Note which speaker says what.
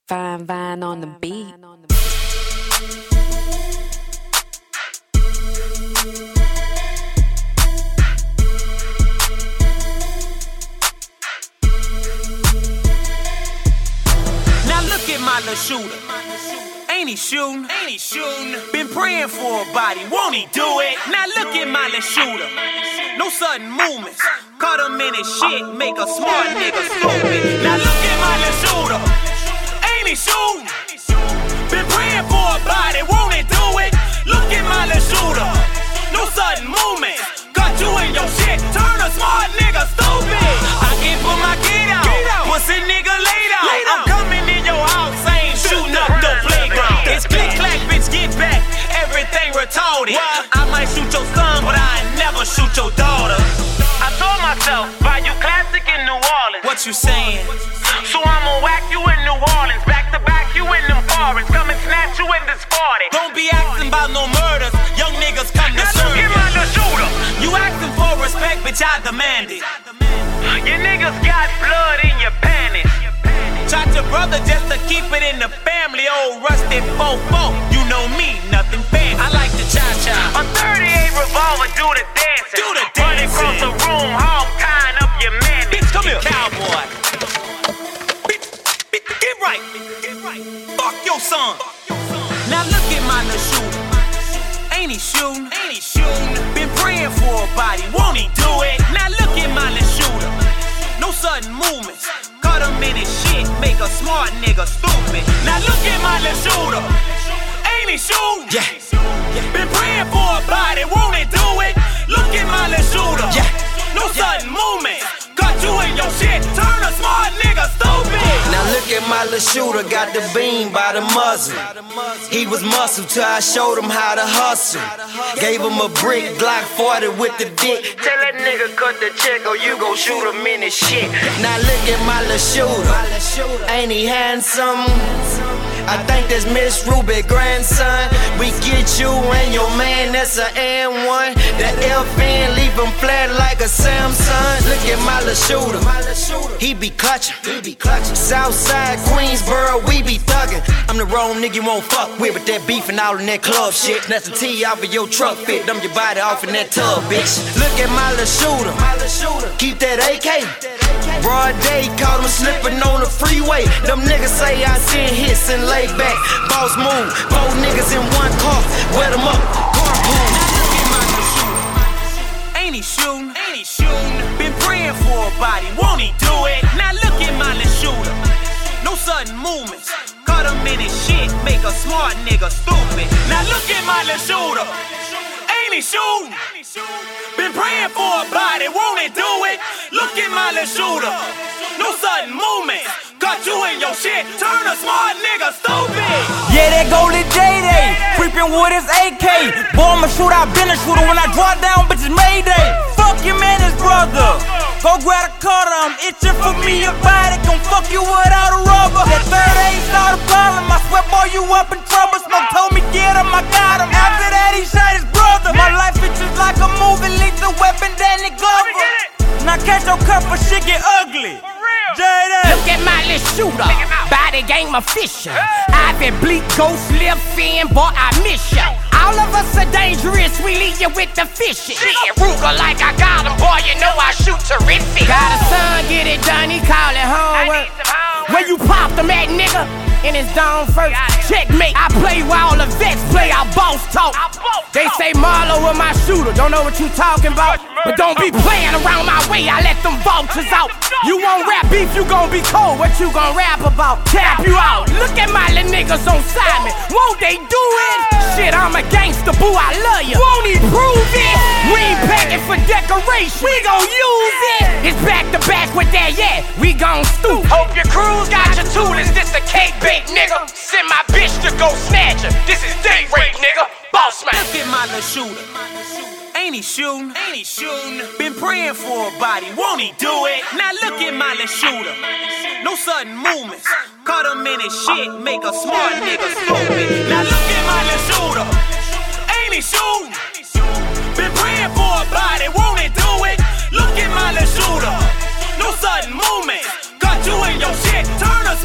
Speaker 1: Fine Vine on the beat.
Speaker 2: Now look at my little shooter. Ain't he shooting? Been praying for a body, won't he do it? Now look at my little shooter. No sudden movements. Caught him in his shit, make a smart nigga stupid. Now look at my little shooter. Ain't he shooting? Been praying for a body, won't he do it? Look at my little shooter. No sudden movements. Got you in your shit, turn a smart nigga stupid. I can put my kid out, pussy nigga laid out. I'm coming in your house, I ain't shooting up no playground. It's click clack, bitch, get back, everything retarded. I might shoot your son, but I never shoot your daughter. I told myself, buy you classic in New Orleans. What you saying? So I'ma whack you in New Orleans, back to back you in them foreigns, come and snatch you in this party. Don't be asking about no murders, young niggas come to serve you. You asking for respect, bitch, I demand it. Your niggas got blood in your panties. Shot your brother just to keep it in the family, old rusted fofo. You know me, nothing fancy. I like the cha-cha. A 38 revolver, do the dancing. Running across the room, hog tying up your man. Bitch, come here. Cowboy. Get right. Fuck your son. Now look at my little shooter. Ain't he shooting? Been praying for a body, won't he do it? Now look at my little shooter. No sudden movements. Caught him in his shit, make a smart nigga stupid. Now look at my little shooter. Ain't he shooting? Yeah. Been praying for a body, won't he do it? Look at my little shooter. Yeah. No sudden movements. Got you in your shit, turn a smart nigga stupid.
Speaker 3: Now look at my little shooter, got the beam by the muzzle. He was muscle till I showed him how to hustle. Gave him a brick, Glock 40 with the dick. Tell that nigga cut the check or you gon' shoot him in his shit. Now look at my little shooter, ain't he handsome? I think that's Miss Ruby grandson. We get you and your man, that's a N1. That FN leave him flat like a Samsung. Look at my little shooter, he be clutching. Southside Queensboro, we be thuggin'. I'm the wrong nigga you won't fuck with that beef and all in that club shit. That's the T off of your truck fit, dump your body off in that tub, bitch. Look at my little shooter, keep that AK. Broad day, caught him slipping on the freeway. Them niggas say I send hits and lay back. Boss move, 4 niggas in one car, wet them up, carpool.
Speaker 2: Ain't he shooting? Been praying for a body, won't he do it? Now look at my little shooter. No sudden movements. Caught him in his shit, make a smart nigga stupid. Now look at my little shooter. Ain't he shooting? Been praying for a body, won't he do it? Look at my little shooter. No sudden movements. Got you in your shit, turn a smart nigga stupid.
Speaker 4: Yeah, that go to J-Day, creepin' with his AK. Boy, I'ma shoot, I been a shooter. When I draw down, bitches Mayday. Fuck your man, his brother. Go grab a cutter, I'm itching for me a body. Gon' fuck you without a rubber. That third ain't not a problem. I swear, boy, you up in trouble. Smoke told me get him, I got him. After that, he shot his brother. My life is just like a movie, lethal weapon, Danny Glover. Now catch your cup for shit get ugly.
Speaker 5: Look at my little shooter, body game official. Ivy Bleak, Ghost, Lil Finn, boy, I miss ya. All of us are dangerous, we leave you with the fishing. Ruger like I got him, boy, you know I shoot terrific. Got a son, get it done, he call it homework. Where you popped him at, nigga? In his dome first, checkmate. I play while all the vets play, our boss talk. They say Marlo with my shooter, don't know what you talking about. But don't be playing around my way, I let them vultures out. You won't rap beef, you gon' be cold, what you gon' rap about? Tap you out, look at my little niggas on Simon, won't they do it? Shit, I'm a gangster, boo, I love you. Won't he prove it? We ain't packing for decoration, we gon' use it. It's back to back with that, yeah, we gon' stoop. Hope your crews got your toolers, this a cake bait, nigga. Send my bitch to go snatch her, this is date rape, nigga. Boss man.
Speaker 2: Look at my little shooter. Ain't he shooting? Been praying for a body, won't he do it? Now look at my little shooter. No sudden movements. Caught him in his shit, make a smart nigga stupid. Now look at my little shooter. Ain't he shooting? Been praying for a body, won't he do it? Look at my little shooter. No sudden movements. Got you in your shit, turn a